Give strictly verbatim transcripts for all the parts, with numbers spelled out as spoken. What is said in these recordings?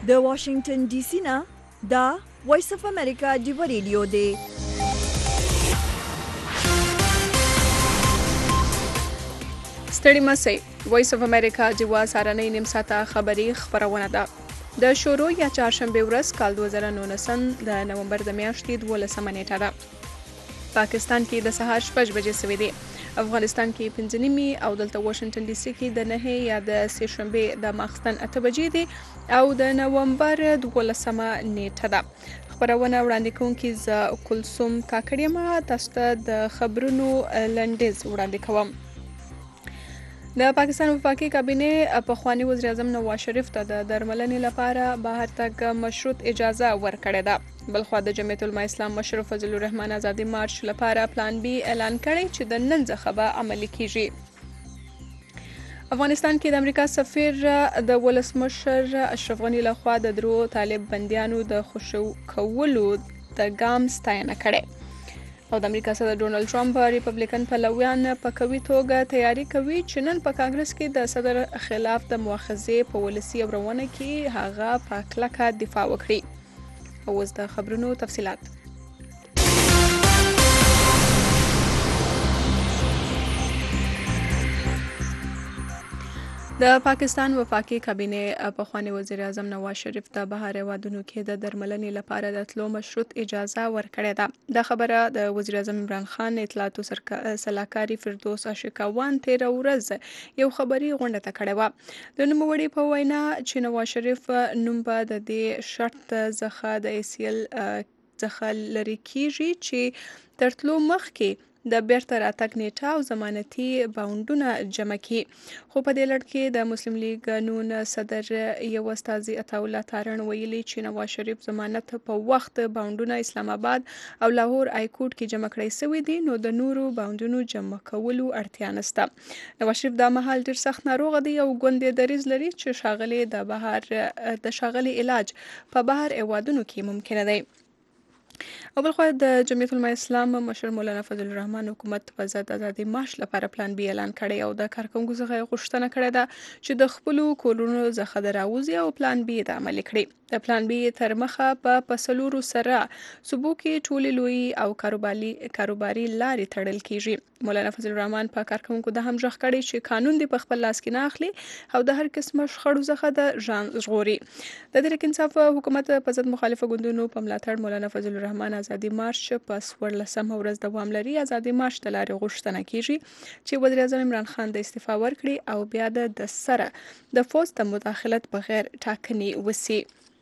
د واشنگټن ډي سي نه دا وایس اف امریکا ډیو ریډیو دی. ستړي مسئ وایس اف امریکا ډیوا سارنۍ نیم ساعته خبري خبرونه ده. د شروع یا چهارشنبه ورځ کال دوه زره نولسم د نومبر د میاشتې دولسمه نیټه ده. پاکستان کې د سهار شپږ بجې سوي دي. افغانستان کې پنځه نیمې او دلته واشنگټن ډي سي کې د نهه یا د سې شنبې د ماخستن اته بجې دي او د نومبر دولسمه نیټه ده. خبرونه وړاندې کوونکي زه کلثوم کاکړ یم. تاسو ته د خبرونو لنډیز وړاندې کوم. د پاکستان وفاقي کابینې پخواني وزیر اعظم نواز شریف ته د درملنې لپاره بهر تګ مشروط اجازه ورکړې ده. بلخوا د جمعیت العلماء اسلام مشر فضل الرحمن آزادي مارچ لپاره پلان بی اعلان کړی چې د نن څخه به عملي کیږي. افغانستان کې د امریکا سفیر د ولسمشر اشرف غني لخوا د درو طالب بندیانو د خوشو کولو د ګام ستاینه کړې او د امریکا صدر ډونالد ټرمپ ریپبلیکن پلویان په قوي توګه تیاری کوي چې نن په کانګرس کې د صدر خلاف د مؤاخذې په ولسي اورونه کې هغه په کلکه دفاع وکړي. اوس د خبرونو تفصیلات. د پاکستان وفاقي کابینې پخواني وزیر اعظم نواز شریف ته بهر هیوادونو کې د درملنې لپاره د تلو مشروط اجازه ورکړې ده. دا خبره د وزیر اعظم عمران خان اطلاعاتو سلاکاري فردوس اشکوان تیره ورځ یو خبري غونډه ته کړې وه. د نوموړي په وینا چې نواز شریف نوم به د دې شرط څخه د ایسیل څخه لرې کیږي چې تر تلو مخکې د بیرته راتګ نیټه او ضمانتي باونډونه جمع کړي. خو په دې لړ کې د مسلم لیگ نون صدر یو استازي عطاالله تارڼ ویلي چې نواز شریف ضمانت په وخت باونډونه اسلام آباد او لاهور های کورټ کې جمع کړی سوي دي، نو د نورو باونډونو جمع کولو اړتیا نشته. نواز شریف دا مهال ډیر سخت ناروغه دی او ګوندې دریځ لري چې ښاغلي د بهر د ښاغلي علاج په بهر هیوادونو کې ممکنه دی. او بلخوا د جمعیت العلماء اسلام مشر مولانا فضل الرحمن حکومت په ضد ازادي مارچ لپاره پلان بی اعلان کړی او د کارکونکو څخه غوښتنه کړې ده چې د خپلو کورونو څخه د راوځي او پلان بی د عملي کړي. د پلان بی تر مخه په پسلورو سره صوبو کې ټولې لوی او کاروباري کاروباري لارې تړل کیږي. مولانا فضل الرحمن په کارکونکو د هم ژغ کړی چې قانون دی په خپل لاس کې نه اخلي او د هر قسمه شخړو څخه د ځان ژغوري. د تحریک انصاف حکومت په ضد مخالفه ګوندونو په ملاتړ مولانا فضل الرحمن آزادي مارچ په څوارلسمه ورځ دوام لري. آزادي مارچ د لارې غوښتنه کیږي چې وزیر اعظم عمران خان د استعفا ورکړي او بیا د سره د فوز د مداخلت بغیر ټاکنې وسی.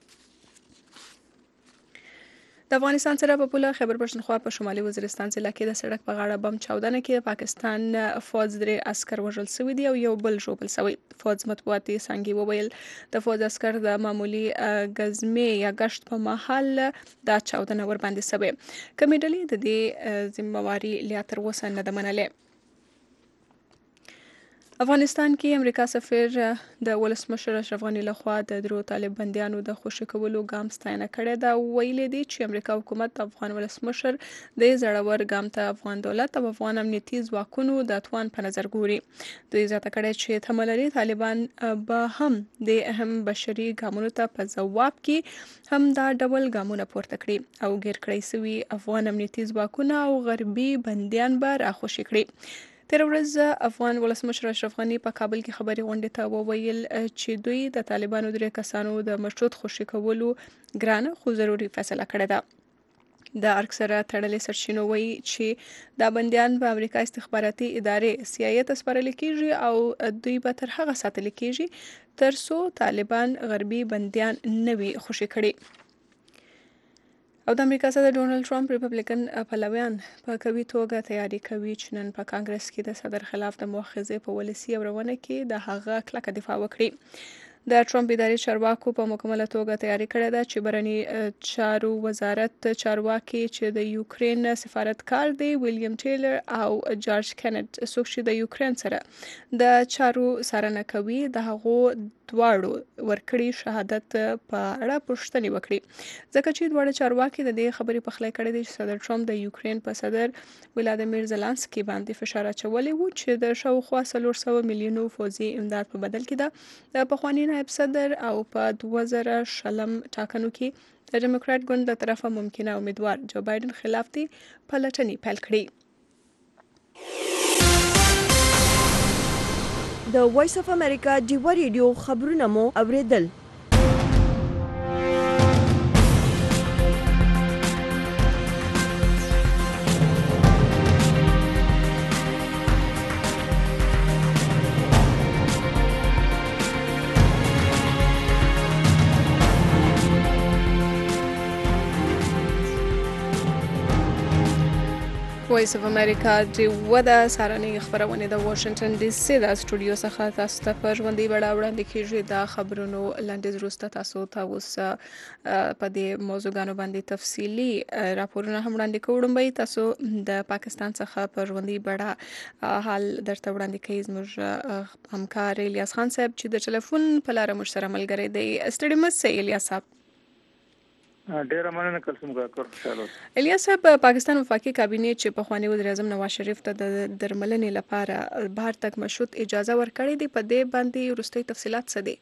د افغانستان سره په پوله خیبر پښتونخوا په شمالي وزیرستان ضلع کې د سړک په غاړه بم چاودنه کې د پاکستان فوج درې عسکر وژل شوي دي او یو بل ژوبل شوی. فوج مطبوعاتي څانګې وویل د فوج عسکر د معمولي ګزمې یا گشت په مهال دا چاودنه ورباندې شوې. کومې ډلې د دې ذمہواري لا تر اوسه نه ده منلې. افغانستان کې امریکا سفیر د ولسمشر اشرف غني لخوا د درو طالب بندیانو د خوشي کولو ګام ستاینه کړې ده. ویلي دي چې امریکا حکومت د افغان ولسمشر د زړور ګام ته افغان دولت او افغان امنیتي ځواکونو د توان په نظر ګوري. دوی زیاته کړې چې تمه لري طالبان به هم د اهم بشري ګامونو ته په ځواب کې هم دا ډول ګامونه پورته کړي او ګیر کړی سوي افغان امنیتي ځواکونه او غربي بندیان به راخوشي کړي. تیر ورځ افغان ولسمشر اشرف غني په کابل کې خبري غونډې ته وویل چې دوی د طالبانو درې کسانو د مشروط خوشي کولو ګرانه خو ضروري فیصله کړې ده. د ارګ سره تړلې سرچینو وایي چې دا بندیان په امریکا استخباراتي ادارې سی آی ای ته سپارل کیږي او دوی به تر هغه ساتل کیږي تر څو طالبان غربي بندیان نه وي خوشي کړي. او د امریکا صدر ډونالد ټرمپ ریپبلیکن پلویان په قوي توګه تیاری کوي چې نن په کانګرس کې د صدر خلاف د مؤاخذې په ولسي اورونه کې د هغه کلکه دفاع وکړي. د ټرمپ اداري چارواکو په مکمله توګه تیاری کړې ده چې بهرني چارو وزارت چارواکي چې د یوکرين سفارتکار دی ویلیام ټیلر او جارج کنت څوک چې د یوکرين سره د چارو څارنه کوي د هغو دواړو ورکړي شهادت په اړه پوښتنې وکړي ځکه چې دواړه چارواکي د دې خبرې پخلی کړې دي چې صدر ټرمپ د یوکرين په صدر ولادیمیر زلنسکي باندې فشار اچولی و چې د شاوخوا څلور سوه میلیونو فوزي امداد په بدل کې ده د پخواني نائب صدر او په دوه زره شلم ټاکنو کې د ډیموکرات ګوند له طرفه ممکنه امیدوار جو بایدن خلاف دي پلټنې پیل کړي. د وایس اف امریکا ډیوا ریډیو خبرونه مو اوریدل. وایس اف امریکا د ودا سارنې خبرونه د واشنگټن ډي سي د استودیو څخه تاسو ته پر ژوندۍ بڼه وړاندې کیږي. د خبرونو لاندې وروسته تاسو ته اوس په دې موضوعګانو باندې تفصیلی راپورونه هم وړاندې کوم. تاسو د پاکستان څخه پر ژوندۍ بڼه حال درته وړاندې کوي زموږ همکار الیاس خان صاحب چې د ټلیفون په لار مو سره ملګری دی. ستړي مشه الیاس صاحب. ډیره مننه کلسم کاکر خوشاله. الیاس صاحب پاکستان وفاقي کابینه چې په خواني وزیر اعظم نواز شریف ته د درملنې لپاره بهر تک مشروط اجازه ورکړې دي په دې باندې وروستي تفصيلات څه دي؟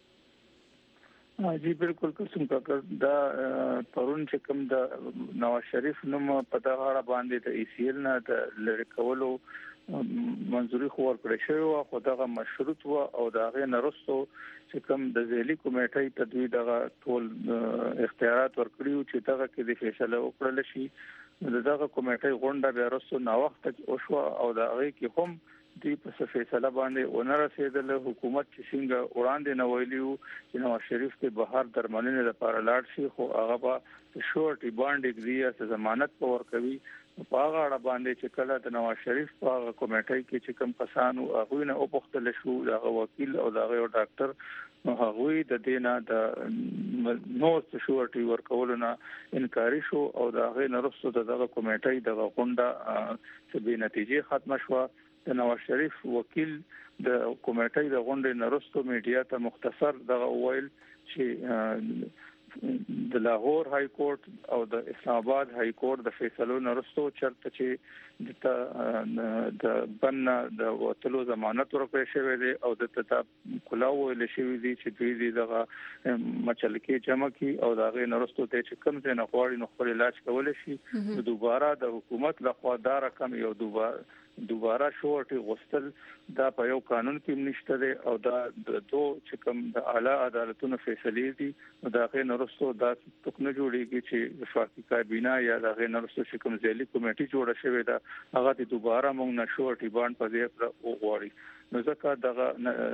جی بالکل کلسم کاکر دا پرون چې کوم د نواز شریف نوم په دغه اړه باندې د ای سی ال نه د لری کولو منځوري خو ورکړی شوی او خدغه مشروط و او دا غي نرستو چې کوم د ځېلي کمیټې تدوی دغه ټول اختیارات ورکړیو چې دغه کې د فیصله وکړل شي. دغه کمیټې غونډه بیا رسو نا وخت او شو او دا غي کې هم دی په فیصله باندې ونر رسیدل. حکومت چې څنګه وړاندې نه ویلیو چې نواز شریف ته بهر درملنې لپاره لاړ شي خو هغه به شورټي باندې دی چې ضمانت پور کوي په هغه اړه باندې چې کله د نواز شریف په کمیټې کې چې کوم کسانو هغه نه او پختل شو د وکیل او د یو ډاکټر نو هغه د دینه د نو شورټي ورکول نه انکار شو او د هغه نرسو دغه کمیټې دغه غونډه چې به نتیجې ختم شو. د نواز شریف وکیل د کمیټې د غونډې نرسو میډیا ته مختصر دغه ویل چې د لاهور های کورټ او د اسلام آباد های کورټ د فیصلو نرسو چرته چې د بنه د وټلو ضمانت ورکړی شوی دی او د تتا کلاو ویل شوی دی چې دوی دغه مچلکی جمع کی او دغه نرسو ته چې کوم څه نه غواړي نو خپل علاج کول شي. دوباره د حکومت لخوا دا رقم یو دوباره دوباره شورټي غوستل دا په یو قانون کې نشته دی او دا د دوه چې کوم د اعلی عدالتونو فیصلې دي نو دا غي نرسو دا ټکنه جوړیږي چې وفاقي کابینه یا دا غي نرسو چې کوم ځېلي کمیټې جوړه شوې ده هغه د دوباره موږ نه شورټي باند په دې پر وغواړي نو ځکه دغه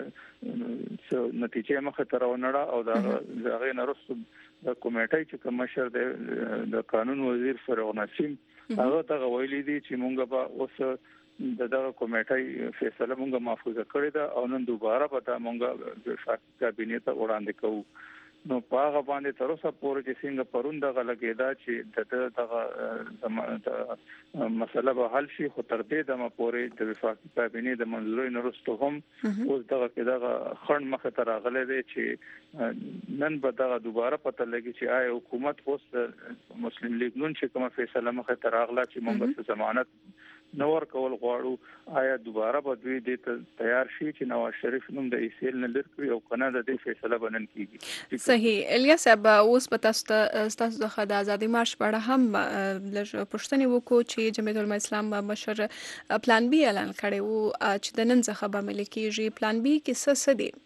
نتیجې مخه تر ونړه او دا غي نرسو د کمیټې چې کوم مشر د قانون وزیر فاروق نسیم هغه ته ویلي دي چې موږ به اوس دغه کمیټې فیصله مونږه محفوظه کړې ده او نن دوباره به دا مونږه د وفاقي کابینه ته وړاندې کوو. نو په هغه باندې تر اوسه پورې چې څنګه پرون دغه لګیدا چې دغه مسله به حل شي خو تر دې دمه پورې د وفاقي کابینه د منځوري نرسته هم اوس دغه کې دغه خند مخه تر غلې دی چې نن به دغه دوباره پته لګي چې آیا حکومت اوس مسلم لیگ نن چې کومه فیصله مخه تر غلا چې مونږه ضمانت نور کول غواړو آیا دوباره به دوی د تیار شي چې نواز شریف نوم د ایسیل نه لري او کنه د دې فیصله بنن کیږي. صحیح الیاس صاحب اوس په تاسو تاسو د خدای ازادي مارش په اړه هم لږ پوښتنه وکړو چې جمعیت العلماء اسلام مشر پلان بی اعلان کړی وو چې د نن څخه به ملي کیږي. پلان بی کې څه څه دي؟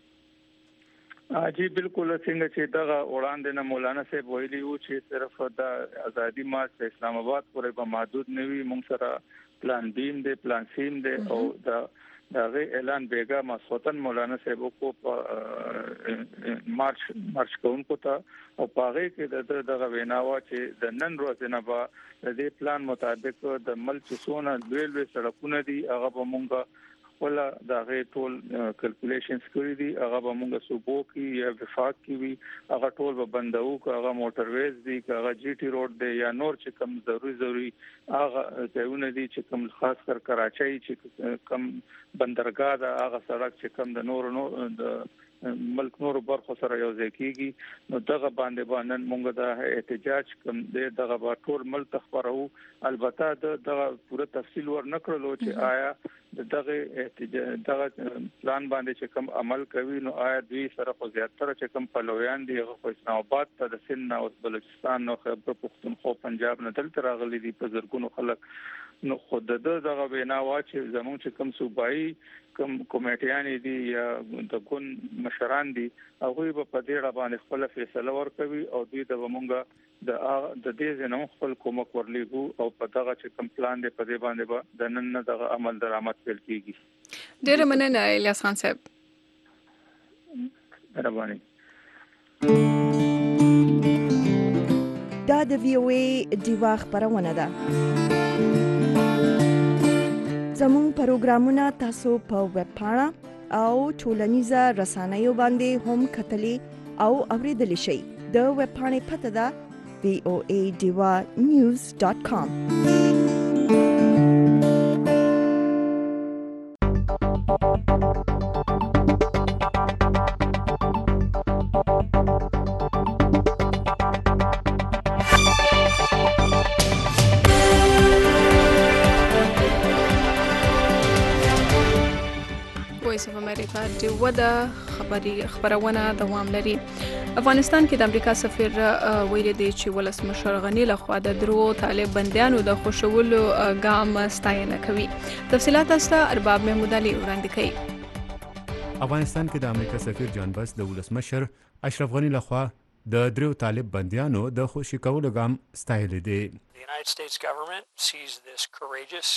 جی بالکل څنګه چې دغه وړاندې نه مولانا صاحب ویلي وو چې صرف د ازادي مارچ اسلام آباد پورې به محدود نه وي مونږ سره پلان بیم دی پلان سیم دی او د دغه اعلان بیګا مسوتن مولانا صاحب کو مارچ مارچ کوونکو ته او پاره کې د دغه ویناوا چې د نن ورځې نه به د دې پلان مطابق د ملک سونه دویل سړکونه دي هغه به مونږه ولا دا غي ټول کیلکولیشنز کړی دي هغه به موږ صوبو کې یا وفاق کې وي هغه ټول به بندو هغه موټر ویز دي هغه جی ټي روډ دی یا نور چې کم ضروري ضروري هغه ځایونه دي چې کم خاص کر کراچۍ چې کم بندرګاه دا هغه سړک چې کم د نور نو د ملک نور برخو سره یو ځای کیږي نو دغه باندې باندې موږ د احتجاج کم دی دغه ټول ملک خبرو البته دغه پوره تفصیل ور نکړلو چې آیا دغه احتجاج دغه پلان باندې چې کوم عمل کوي نو آیا دوی سره خو زیاتره چې کوم پلویان دي هغه اسلام آباد ته د سند او بلوچستان او خیبر پختونخوا پنجاب نه دلته راغلي دي په زرګونو خلک نو خود د دغه وینا واچ زموږ چې کوم صوبایي کوم کمیټیان دي یا د ګون مشران دي هغه په دې اړه باندې خپل فیصله ورکوي او دوی د ومنګه د د دې زنو خپل کومک ورلیږو او په دغه چې کوم پلان دی په دې باندې به د نن دغه عمل درآمد پیل کیږي. ډېر مننه الیاس خان صاحب. مهرباني. دا د وی او ای دیوا خبرونه ده. زموږ پروګرامونه تاسو په ویب پاڼه او ټولنیزه رسنیو باندې هم کتلی او اوریدلی شئ. د ویب پاڼې پته ده وی او ای دیوا نیوز ډاټ کام. وایس اف امریکا د ودا خبري خبرونه دوام لري. افغانستان کې د امریکا سفیر ویلي دی چې ولسمشر غنی له خوا د درو طالب بندیانو د خوشولو ګام ستاینه کوي. تفصيلات استا ارباب محمود علي وړاندې کوي. افغانستان کې د امریکا سفیر جان بس د ولسمشر اشرف غنی له خوا د درو طالب بندیانو د خوشی کولو ګام ستایلی دی. The United States government sees this courageous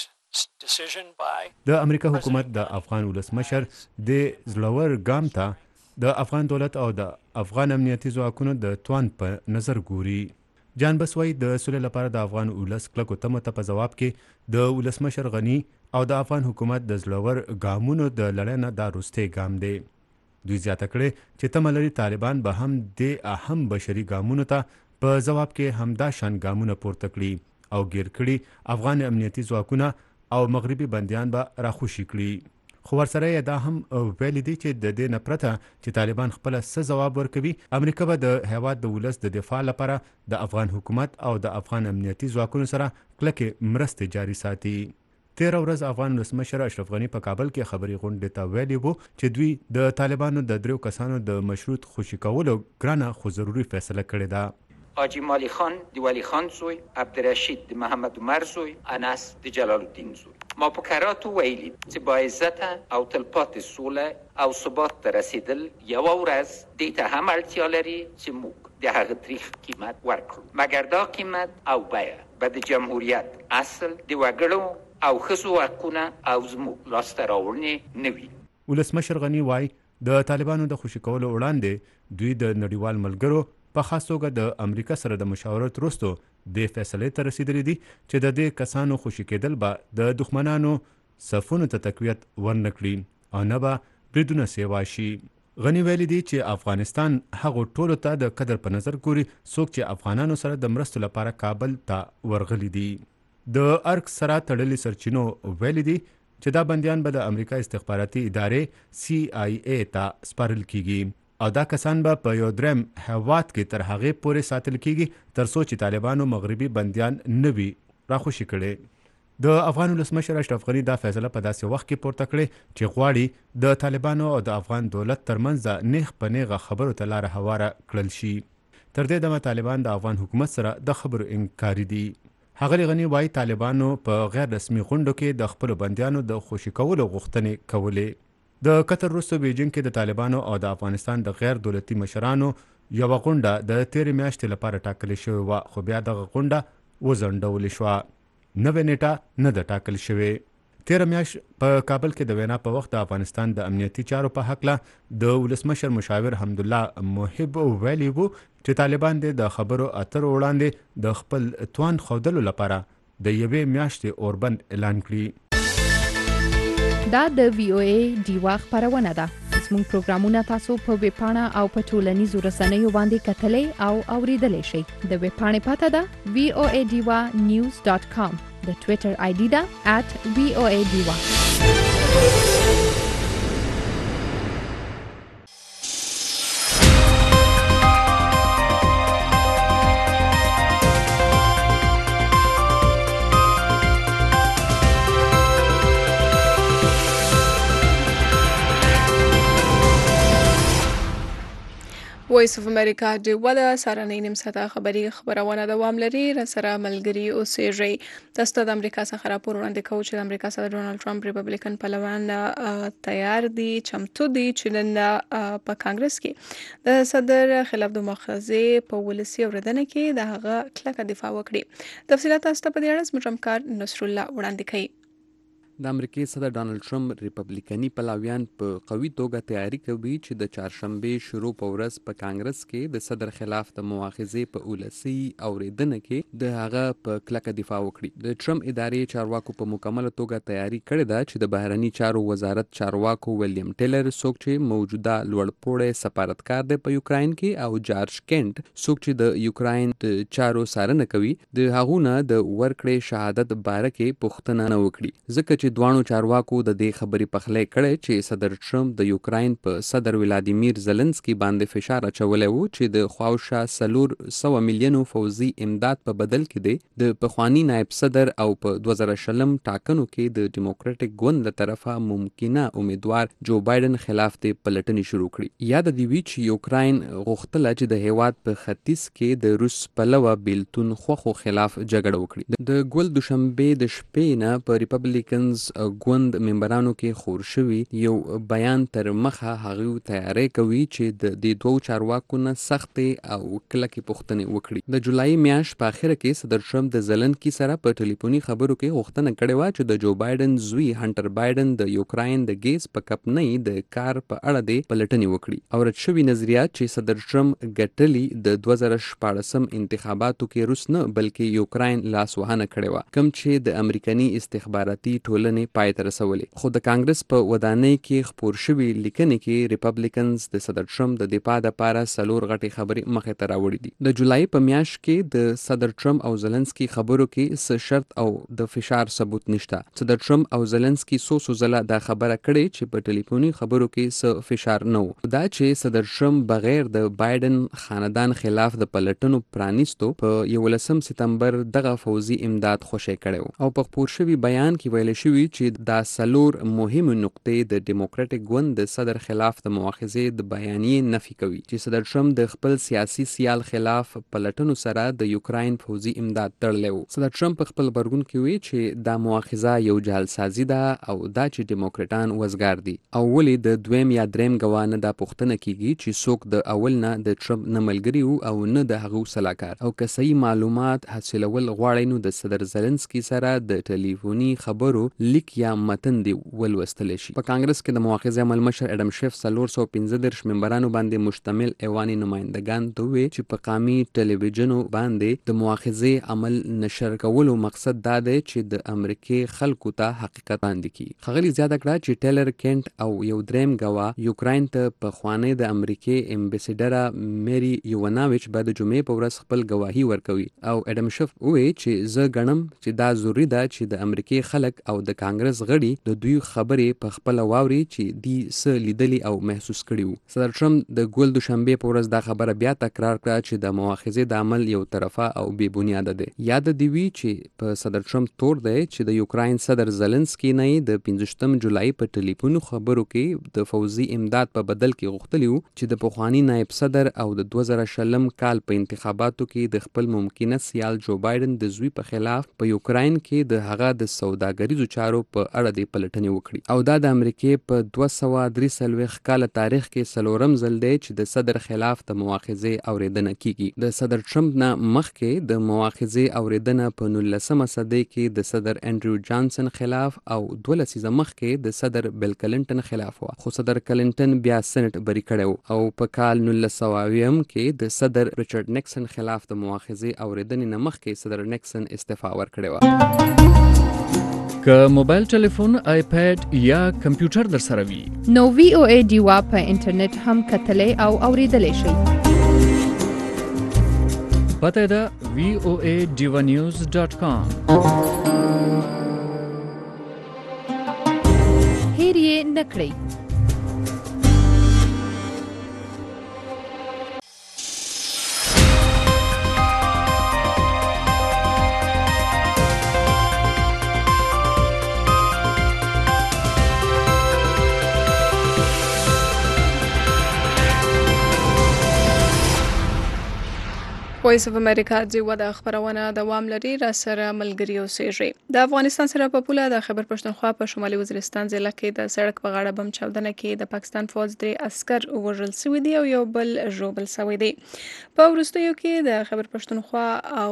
د امریکا حکومت د افغان ولسمشر د زړور ګام ته د افغان دولت او د افغان امنیتي ځواکونو د توان په نظر ګوري. جان بسوي د سولې لپاره د افغان ولس کلکو تمه ته په جواب کې د ولسمشر غنی او د افغان حکومت د زړور ګامونو د لړۍ نه دا وروستی ګام دی. دوی زیاته کړې چې تمه لري طالبان به هم د اهم بشري ګامونو ته په جواب کې همدا شان ګامونه پورته کړي او ګیر کړي افغان امنیتي ځواکونه او مغربي بندیان به راخوشي کړي. خو ورسره دا هم ویل دي چې د دې نه پرته چې طالبان خپل څه ځواب ورکوي امریکا به د هیواد د ولس د دفاع لپاره د افغان حکومت او د افغان امنیتي ځواکونو سره کلکې مرستې جاري ساتي. تیر ورځ افغان ولسمشر اشرف غنی په کابل کې خبري غونډې ته ویلي وو چې دوی د طالبانو د درو کسانو د مشروط خوشي کولو ګرانه خو ضروري فیصله کړې ده. حاجی مالی خان دی ولی خان زوی، عبدالرشید دی محمد عمر زوی، انس دی جلال الدین زوی. ما په کراتو ویلید چې با عزت او تلپاتې سوله او ثبات ته رسیدل یوه ورځ دې ته هم اړتیا لري چې موږ د هغه تریخ قیمت ورکړو. مګر دا قیمت او بیه به د جمهوریت اصل د وګړو او ښځو حقونه او زموږ لاسته راوړنې نه وي. ولسمشر غنی وایي د طالبانو د خوشي کولو وړاندې دوی د نړیوال ملګرو په خاص توګه د امریکا سره د مشاورت وروسته د فیصلې ته رسیدلي دي چې د دې کسانو خوشي کېدل به د دښمنانو صفونو ته تقویت ورنکړي او نه به بریدونه سیوا شي. غنی ویلي دي چې افغانستان هغو ټولو ته د قدر په نظر ګوري څوک چې افغانانو سره د مرستو لپاره کابل ته ورغلي دي. د ارګ سره تړلي سرچینو ویلي دي چې دا بندیان به د امریکا استخباراتي ادارې سی آی ای ته سپارل کیږي او دا کسان به په یو دریم هیواد کې تر هغې پورې ساتل کیږي تر څو چې طالبانو مغربي بندیان نه وي راخوشي کړي. د افغان ولسمشر اشرف غنی دا فیصله په داسې وخت کې پورته کړې چې غواړي د طالبانو او د افغان دولت ترمنځ د نیغ په نیغه خبرو ته لاره هواره کړل شي. تر دې دمه طالبان د افغان حکومت سره د خبرو انکاري دي. ښاغلي غنی وایي طالبانو په غیر رسمي غونډو کې د خپلو بندیانو د خوشي کولو غوښتنې کولې. د قطر وروسته بیجینګ کې د طالبانو او د افغانستان د غیر دولتي مشرانو یوه غونډه د تیرې میاشتې لپاره ټاکلې شوې وه خو بیا دغه غونډه وځنډولې شوه. نوې نیټه نه ده ټاکل شوې. تیره میاشت په کابل کې د وینا په وخت د افغانستان د امنیتي چارو په هکله د ولسمشر مشاور حمدالله محب ویلي وو چې طالبان د خبرو اترو وړاندې د خپل توان ښودلو لپاره د یوې میاشتې اوربند اعلان کړي. دا د وی او ای دیوا خبرونه ده. زموږ پروګرامونه تاسو په ویب پاڼه او په ټولنیزو رسنیو باندې کتلای او اوریدلای شئ. د ویب پاڼې پته ده وی او ای دیوا نیوز ډاټ کام. د ټوئیټر آی ډي ده ات وی او ای دیوا. وایس اف امریکا د ودا سارنۍ نیم ساعته خبري خبرونه دوام لري را سره ملګری اوسېږي. تاسو ته د امریکا څخه راپور وړاندې کوو چې د امریکا صدر ډونالد ټرمپ ریپبلیکن پلوان تیار دي چمتو دي چې نن په کانګرس کې د صدر خلاف د مؤاخذې په ولسی اوریدنه کې د هغه کلکه دفاع وکړي. تفصیلات تاسو ته په دې اړه زموږ همکار نصر الله وړاندې کوي. د امریکای صدر ډانلډ ټرمپ ریپبلیکني پلویان په قوي توګه تیاری کوي چې د چهارشنبه شروع په ورځ په کانګرس کې د صدر خلاف د مؤاخذې په ولسی اوریدنه کې د هغه په کلکه دفاع وکړي. د ټرمپ ادارې چارواکو په مکمله توګه تیاری کړې ده چې د بهرني چارو وزارت چارواکو ویلیام ټیلر څوک چې موجوده لوړپوړی سفارتکار دی په یوکراین کې او جارج کینټ څوک چې د یوکراین د چارو څارنه کوي د هغونه د ورکړې شهادت باره کې پوښتنه نه وکړي ځکه چې دوانو چارواکو د دې خبرې پخلی کړی چې صدر ټرمپ د یوکراین په صدر ولادیمیر زلنسکي باندې فشار اچولی و چې د خواوشا څلور سوه میلیونو فوزي امداد په بدل کې دی د پخواني نایب صدر او په دوه زره شلم ټاکنو کې د ډیموکراټک ګوند له طرفه ممکنه امیدوار جو بایدن خلاف د پلټنې شروع کړي. یاد دی وی چې یوکراین غوښتله چې د هیواد په ختیځ کې د روس پلوه بیلتون خوخو خلاف جګړه وکړي. د ګول دوشنبه د شپې نه په ریپبلیکنز ګوند ممبرانو کې خور شوي یو بیان تر مخه هغه تیاری کوي چې د دې دوو چارواکو نه سختې او کلکې پوښتنې وکړي. د جولای میاشت په اخره کې صدر ټرمپ د زلنسکي سره په ټلیفوني خبرو کې غوښتنه کړې وه چې د جو بایدن زوی هنټر بایدن د یوکراین د ګیس په کمپنۍ د کار په اړه د پلټنې وکړي. او رد شوي نظریات چې صدر ټرمپ ګټلي د دوه زره شپاړسم انتخاباتو کې روس نه بلکې یوکراین لاسوهنه کړې وه کوم چې د امریکایي استخباراتي ټولنې پای ته رسولې. خو د کانګرس په ودانۍ کې خپور شوي لیکنې کې ریپبلیکنز د صدر ټرمپ د دفاع لپاره څلور غټې خبرې مخې ته راوړې دي. د جولای په میاشت کې د صدر ټرمپ او زلنسکي خبرو کې څه شرط او د فشار ثبوت نشته. صدر ټرمپ او زلنسکي څو څو ځله دا خبره کړې چې په ټلیفوني خبرو کې څه فشار نه و. دا چې صدر ټرمپ بغیر د بایدن خاندان خلاف د پلټنو پرانیستو په یولسم سپتمبر دغه فوزي امداد خوشی کړو او په خپور شوي بیان کې ویل شوي چې دا څلور مهمه نقطې د ډیموکراټک ګوند د صدر خلاف د مؤاخذې د بیانیې نفي کوي چې صدر ټرمپ د خپل سیاسي سیال خلاف پلټنو سره د یوکراین فوزي امداد تړلی و. صدر ټرمپ خپل غبرګون کې وی چې دا مؤاخذه یو جعلسازي ده او دا چې ډیموکراټان وزګار دي او ولې د دویم یا دریم ګواه نه دا پوښتنه کیږي چې څوک د اول نه د ټرمپ نه ملګري وو او نه د هغو سلاکار او که صحیح معلومات حاصلول غواړي نو د صدر زلنسکي سره د ټلیفوني خبرو لیک یا متن دی ولوستل شي. په کانګرس کې د مؤاخذې عمل مشر اډم شیف څلور سوه پنځه دېرش ممبرانو باندې مشتمل ایواني نمایندګان ته وویل چې په قامي ټلویزیونو باندې د مؤاخذې عمل نشر کولو مقصد دا دی چې د امریکای خلکو ته حقیقت وړاندې کړي. ښاغلي زیاته کړه چې ټیلر کینټ او یو دریم ګواه یوکراین ته په خوانې د امریکای امبیسیډره میری یواناویچ به د جمعې په ورځ خپل ګواهي ورکوي او اډم شیف وویل چې زه ګڼم چې دا ضروري ده چې د امریکای خلک او د کانګرس غړي د دوی خبرې په خپل واوري چې دی څه لیدلی او محسوس کړي وو. صدر ټرمپ د ګول دوشنبه په ورځ دا خبره بیا تکرار کړه چې د مؤاخذې د عمل یو طرفه او بې بنیاده دی. یاد دی وی چې په صدر ټرمپ تور دی چې د یوکراین صدر زلنسکي نه د پنځویشتم جولای په ټلیفوني خبرو کې د فوزي امداد په بدل کې غوښتلی وو چې د پخواني نایب صدر او د دوه زره شلم کال په انتخاباتو کې د خپل ممکنه سیال جو بایدن د زوی په خلاف په یوکراین کې د هغه د سوداګریزو چارو په اړه د پلټنې وکړي او دا د امریکای په دوه سوه درې څلوېښت کال تاریخ کې څلورم ځل دی چې د صدر خلاف د مؤاخذې اوریدنه کیږي. د صدر ټرمپ نه مخکې د مؤاخذې اوریدنه په نولسمه صدۍ کې د صدر انډریو جانسن خلاف او دوه لسیزه مخکې د صدر بیل کلنټن خلاف و خو صدر کلنټن بیا سېنټ بری کړی او په کال نولس سوه اویایم کې د صدر ریچارډ نیکسن خلاف د مؤاخذې اوریدنې نه مخکې صدر نیکسن استعفا ورکړې و. که موبایل ټلیفون، آیپیډ یا کمپیوټر در سره وي نو وی او ای ډیوا په انټرنیټ هم کتلی او اوریدلی شئ. پته ده وی او ای ډیوا نیوز ډاټ کام. هیر یې نه کړئ. وایس اف امریکا د ودا خبرونه دوام لري را سره ملګری اوسېږي د افغانستان سره په پوله د خیبر پښتونخوا په شمالي وزیرستان ضلع کې د سړک په غاړه بم چاودنه کې د پاکستان فوج درې عسكر وژل شوي دي او یو بل ژوبل شوی دی په وروستیو کې د خیبر پښتونخوا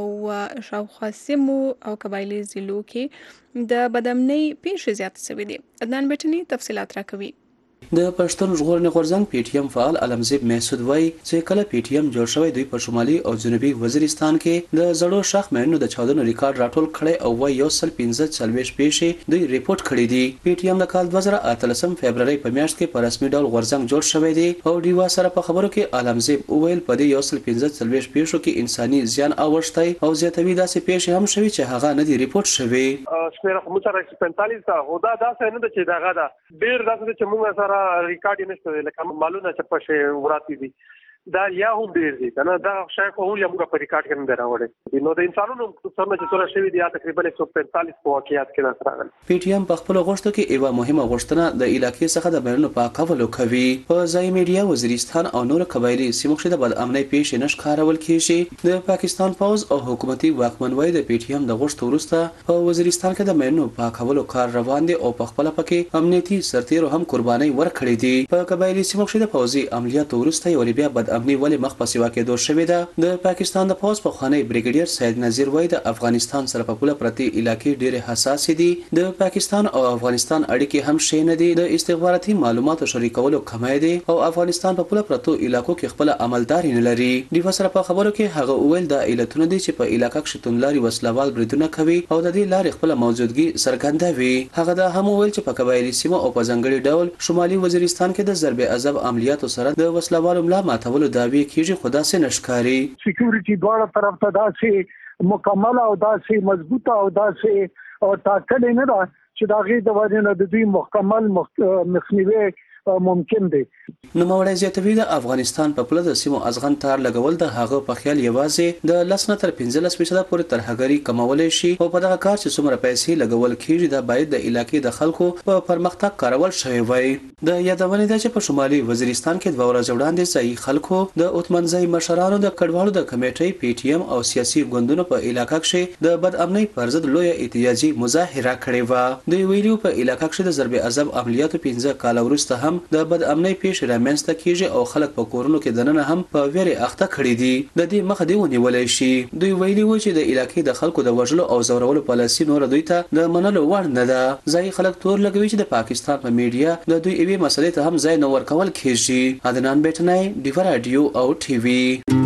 او شاوخوا سیمو او قبایلی ضلعو کې د بدامنۍ پیښې زیات شوي دي. عدنان بټنی تفصيلات راکوي. د پښتون ژغورنې غورځنګ پی ټی ایم فعال علمزیب محسود وای چې کله پی ټی ایم جوړ شوی دوی په شمالي او جنوبي وزیرستان کې د زړو شاخ مېنو د چاودنو ریکارډ راټول کړي او وای یو سل پنځه چلويش پیښې دوی ریپورت کړي دي. پی ټی ایم د کال دوه زره اتلسم فبرवरी په میاشت کې په رسمي ډول غورځنګ جوړ شوی دی او ډیوا سره په خبرو کې علمزیب وویل په دې یو سل پنځه چلويش پیښو کې انساني زیان اوښتای او زیاتوي داسې پیښې هم شوي چې هغه نه دي ریپورت شوي. شمیره خو موږ سره پنځه تا هدا داسې نه ده چې داغه دا ډیر داسې چې موږ سره ریکارډ نشته لکه معلومه چې پښه وراتی دي دا یا هم ډیر دي کنه دا شای په هول موږ په ریکارډ کې نه راوړل نو د انسانانو څرمه چې تر شوی دی تقریبا یک سو پنځه په واقعیت کې راغلي. پی ټی ایم په خپل غوښتنه کې یو مهمه غوښتنه د علاقې څخه د بیرونو پاکولو کوي. په ځای میډیا وزیرستان او نور قبایلی سیمو کې د بد امنۍ پیښې نشکارول کیږي. د پاکستان پوز او حکومتي واکمنوي د پی ټی ایم د غوښتنې وروسته په وزیرستان کې د بیرونو پاکولو کار روان دي او په خپل پکې امنیتي سرتیرو هم قرباني ورکړي دي. په قبایلی سیمو کې د فوزي عملیاتو وروسته یو بیا بد امنۍ ولې مخ په سیوا کې دوه شوې ده. د پاکستان د پوز په خانه بریګیډیر سید نذیر وای د افغانستان سره په پوله پرتی علاقې ډېر حساس دي. د پاکستان او افغانستان اړیکې هم شې نه دي. د استخباراتي معلوماتو شریکولو کمای دي او افغانستان په پوله پرتو علاقو کې خپل عملداري نه لري. د سره په خبرو کې هغه وویل د علتونو دي چې په علاقې کې شتونلاري وسلوال بریدونه کوي او د دې لارې خپل موجودګي څرګندوي. هغه دا هم وویل چې په قبایلی سیمو او په ځنګړي ډول شمالي وزیرستان کې د ضرب عذاب عملیاتو سره د وسلوالو ملا ماتولو دعوی کیږي خدا سي نشکاري. سکیورټي دواړه طرف ته داسې مکمل او داسې مضبوطه او داسې او تاکل نه ده چې دا غي د وادي نه د دوی مکمل مخنیوي ممکن دی. نو موړی زیاتوي د افغانستان په پوله د سیمو ازغن تار لګول د هغه په خیال یوازې د لسنه تر پنځلس فیصده پورې ترهګری کمولای شي او په دغه کار چې څومره پیسې لګول کیږي دا باید د علاقې د خلکو په پرمختګ کارول شوی وای. د یادونه ده چې په شمالي وزیرستان کې دوه ورځې وړاندې ځای خلکو د اوتمنځي مشرانو د کډوالو د کمیټې پی ټی ایم او سیاسي ګوندونو په علاقې کې د بد امنۍ پر ضد لوی احتجاجي مظاهره کړې و. د ویلو په علاقې کې د ضرب عذاب عملیاتو پنځه کال وروسته هم د بد امنۍ پیښې رامنځته کیږي او خلک په کورونو کې دننه هم په ویری اخته کړي دي. د دې مخه دی ونیولای شي. دوی ویلي و چې د علاقې د خلکو د وژلو او زورولو پالیسي نور دوی ته د منلو وړ نه ده. ځای خلک تور لګوي چې د پاکستان په میډیا د دوی ایوي مسلې ته هم ځای نه ورکول کیږي. عدنان بیٹنای ډیو رادیو او ټي وي.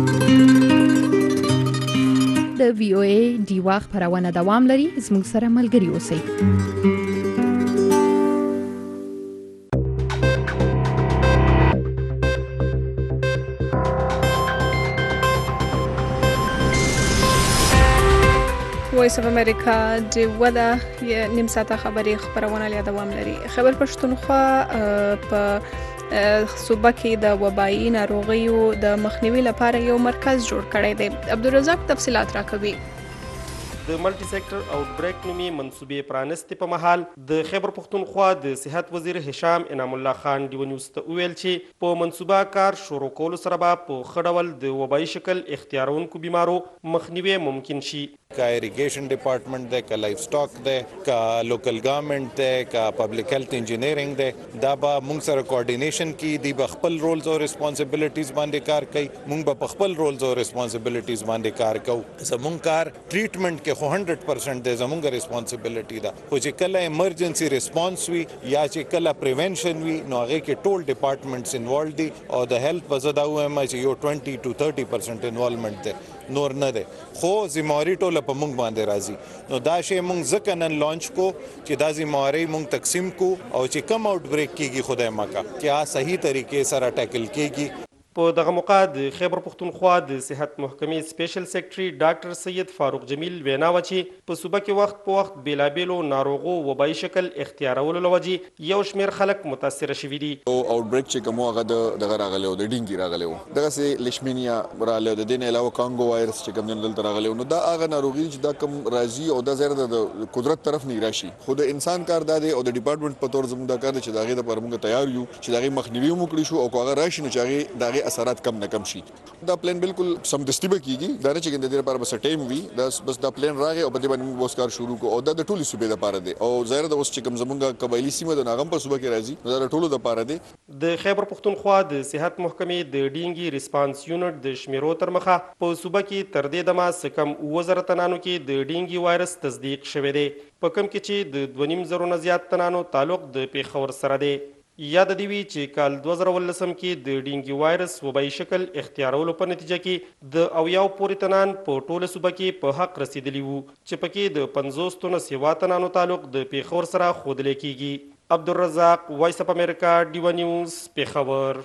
د وی او ای ډیوا خبرونه دوام لري. زموږ سره ملګری اوسئ. وایس اف امریکا د ودا نیم ساعته خبري خبرونه لري دوام لري. خبر پښتونخوا په صوبه کې د وبایي ناروغیو د مخنیوي لپاره یو مرکز جوړ کړی دی. عبدالرزاق تفصيلات راکوي. د ملټي سېکټر آوټ بریک نومي منصوبې پرانستې په مهال د خیبر پښتونخوا د صحت وزیر هشام انعام الله خان ډیو نیوز ته وویل چې په منصوبه کار شروع کولو سره به په ښه ډول د وبایي شکل اختیارونکو بیمارو مخنیوی ممکن شي. کا اریگیشن ډپارټمنټ دی، کا لایف سټاک دی، کا لوکل ګورنمنت دی، کا پبلک هیلث انجینیرینګ دی، دا به موږ سره کوارډینیشن کی دی به خپل رولز او ریسپانسیبিলিټیز باندې کار کوي. موږ به خپل رولز او ریسپانسیبিলিټیز باندې کار کوو. زموږ کار ټریټمنټ کې خو هنډرډ پرسنټ دی زموږ ریسپانسیبিলিټی ده. خو چې کله ایمرجنسي ریسپانس وي یا چې کله پریونشن وي نو هغه کې ټول ډپارټمنټس انوالو دي او د هیلث په زدا وایم چې یو بیس ټو تھرٹی پرسنټ انوالومنت دی نور نه دی. خو ذمہواری ټوله په موږ باندې راځي. نو دا شی موږ ځکه نن لانچ کو چې دا ذمہواری موږ تقسیم کو او چې کم آوټ بریک کیږي خدای مکا چې ا صحیح طریقې سره ټیکل کیږي. په دغه موقع د خیبر پښتونخوا د صحت محکمې سپیشل سیکرټري ډاکټر سید فاروق جمیل وینا و چې په صوبه کې وخت په وخت بیلابیلو ناروغو وبایي شکل اختیارولو لوجې یو شمیر خلک متاثر شوي دي. او آوټ بریک چې کوم هغه د دغه راغلی و د ډینګي راغلی و دغه سي لیشمینیا راغلی د دې نه علاوه کانګو وایرس چې کوم دلته راغلی نو دا هغه ناروغي چې دا کوم راځي او دا زیاده د قدرت طرف نه راشي. خو د انسان کار دا دی او د ډپارټمنټ په تور زموږ د کار چې دغه د پرمږه تیار یو چې دغه مخنیوي وکړي شو او هغه راشي نو چې هغه دغه غي اثرات کم نه کم شي. دا پلان بالکل سمدستي به کیږي دا نه چې د دې لپاره بس ټایم وي دا بس دا پلان راغی او په دې باندې موږ وسکار شروع کو او دا د ټولي صوبې لپاره دی او ظاهر د اوس چې کوم زمونږه قبایلی سیمه د ناغم په صوبه کې راځي دا د ټولو لپاره دی. د خیبر پختونخوا د صحت محکمې د ډینګي ریسپانس یونټ د شمیرو تر مخه په صوبه کې تر دې دمه سکم اوه زره تنانو کې د ډینګي وایرس تصدیق شوی دی په کوم کې چې د دوه نیم زرو نه زیات تنانو تعلق د پیښور سره دی. یاد دی وی چې کال دوه زره ولسم کې د ډینګي وایرس وبایي شکل اختیارولو په نتیجه کې د اویاو پورې تنان په ټوله صوبه کې په حق رسیدلی وو چې پکې د پنځوس نه سوا تنانو تعلق د پیښور سره ښودل کېږي. عبدالرزاق، وایس اف امریکا، ډیوه نیوز، پیښور.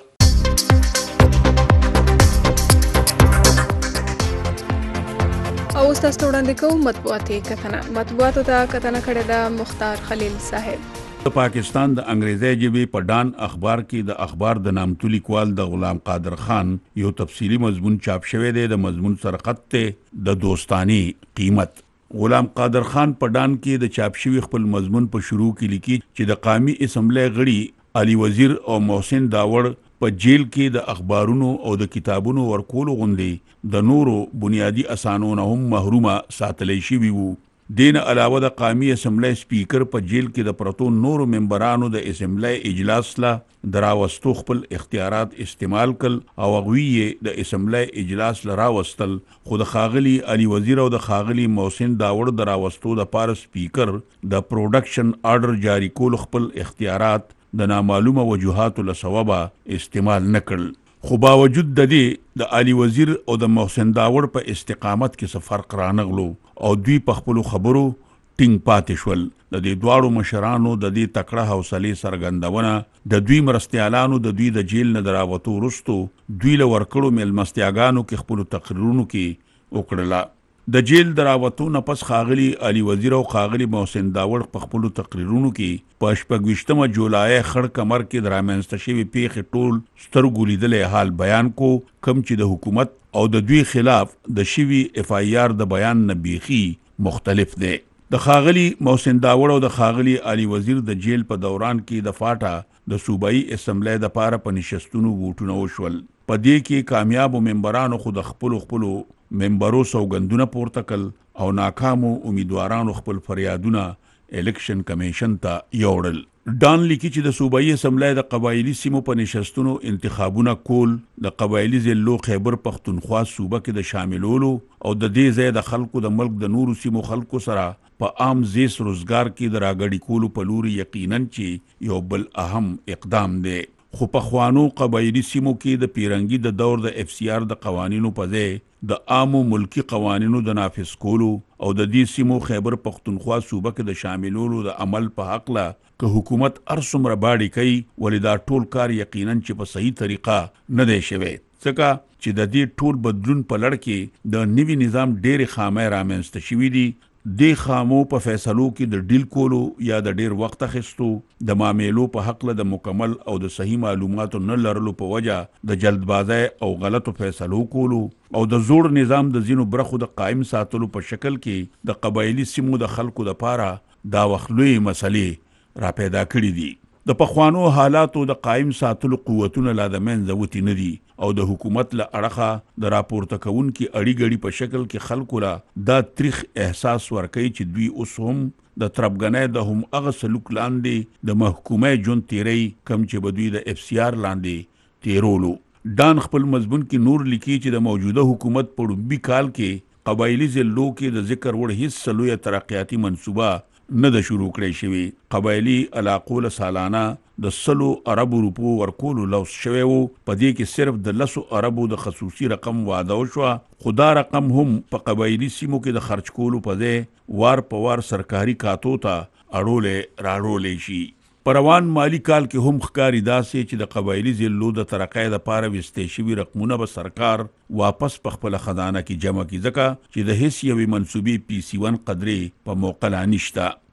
او تاسو وړاندې کوم مطبوعاتي کتنه مطبوعاتو ته کتنه کړې ده مختار خلیل صاحب. د پاکستان د انګریزي ژبې په ډان اخبار کې د اخبار د نامتو لیکوال د غلام قادر خان یو تفصیلی مضمون چاپ شوی دی. د مضمون سره خط ته د دوستانی قیمت. غلام قادر خان په ډان کې د چاپ شوی خپل مضمون په شروع کې لیکي چې د قومي اسمبلی غړي علي وزیر او محسن داوړ په جیل کې د اخبارونو او د کتابونو ورکولو غوندې د نورو بنیادی اسانونو هم محرومه ساتلی شوي وو. دین علاوه د قومي اسمبلی سپیکر په جیل کې د پرتو نورو ممبرانو د اسمبلی اجلاس لا دراوستو خپل اختیارات استعمال کړ او هغوی د اسمبلی اجلاس لراوستل. خو د خاغلی علي وزیر او د خاغلی محسن داوړ دراوستو د پار سپیکر د پروډکشن آرډر جاری کول خپل اختیارات د نامعلومه وجوهاتو لسببه استعمال نکړل. خو باوجود د دې د علي وزیر او د محسن داوړ په استقامت کې څه فرق رانغلو او دوی په خپل خبرو ټینګ پاتې شول. د دې دواړو مشرانو د دې تکړه حوصله سرګندونه د دوی مرستيالانو د دوی د جیل نه دراوتو وروستو دوی له ورکړو ملمستیاګانو کې خپل تقریرونو کې وکړله. د جیل دراوتو نه پس خاغلی علي وزیر او خاغلی محسن داوړ په خپل تقریرونو کې په شپږویشتمه جولای خړ کمر کې د رامنځته شوي پیښې ټول سترګو لیدلې حال بیان کو کم چې د حکومت او د دوی خلاف د شوي اف آی آر د بیان نه بیخي مختلف دی. د خاغلی محسن داوړ او د خاغلی علي وزیر د جیل په دوران کې د فاټا د صوبایي اسمبلی د پاره په نشستونو ووټونه وشول. په دې کې کامیابو ممبرانو خو د خپل خپل ممبرو سوګندونه پورته کړ او ناکامو امیدوارانو خپل فریادونه الیکشن کمیشن ته یوړل. ډان لیکي چې د صوبایي اسمبلی د قبایلی سیمو په نشستونو انتخابونه کول د قبایلی ضلعو خیبر پختونخوا صوبه کې د شاملولو او د دې ځای د خلکو د ملک د نورو سیمو خلکو سره په عام زیس روزګار کې د راګړی کولو په لوري یقینا چې یو بل اهم اقدام دی. خو په خوانو قبایلی سیمو کې د پیرنګي د دور د اف سی آر د قوانینو په ځای د عامو ملکی قوانینو د نافذ کولو او د دې سیمو خیبر پختونخوا صوبه کې د شاملولو د عمل په حق لا که حکومت ارسمره باډي کوي ولې دا ټول کار یقینا چې په صحیح طریقه نه دی شوی ځکه چې د دې ټول بدلون په لړ کې د نوي نظام ډېرې خامۍ رامنځته شوي دي. د خامو په فیصلو کې د ډیل کولو یا د ډیر وخت اخیستو د معاملو په حق له د مکمل او د صحیح معلوماتو نه لرلو په وجه د جلدبازۍ او غلطو فیصلو کولو او د زوړ نظام د ځینو برخو د قائم ساتلو په شکل کې د قبایلی سیمو د خلکو د پاره دا وخلوي مسلې را پیدا کړې دي. د پخوانو حالاتو د قائم ساتلو قوتونه لا د منځه وتی نه دي او د حکومت له اړخه د راپورته کوونکي اړیګړي په شکل کې خلکو لا دا تاریخ احساس ورکوي چې دوی اوس هم د تربګنۍ د هم هغه سلوک لاندې د محکومه جون تیری کم چې بدوی د اف سی آر لاندې تیرولو. ډان خپل مضمون کې نور لیکي چې د موجوده حکومت په ډوبي کال کې قبایلی ضلعو کې د ذکر وړ هیڅ سلویه ترقیاتی منصوبه نه د شروع کړی شوی. قبایلی علاقو له سالانه د سلو عربو روپو ورکولو لوس شوی وو. په دې کې صرف د لسو عربو د خصوصي رقم واده وشوه خو دا رقم هم په قبایلی سیمو کې د خرج کولو په ځای وار په وار سرکاري کاتو ته اړولې راړولې شي. په روان مالی کال کې هم ښکاري داسې چې د قبایلی ضلعو د ترقۍ دپاره ویستې شوي رقمونه به سرکار واپس په خپله خزانه کې جمع کړي ځکه چې د هیڅ یوې منصوبې پی سی ون قدرې په موقع لا نشته.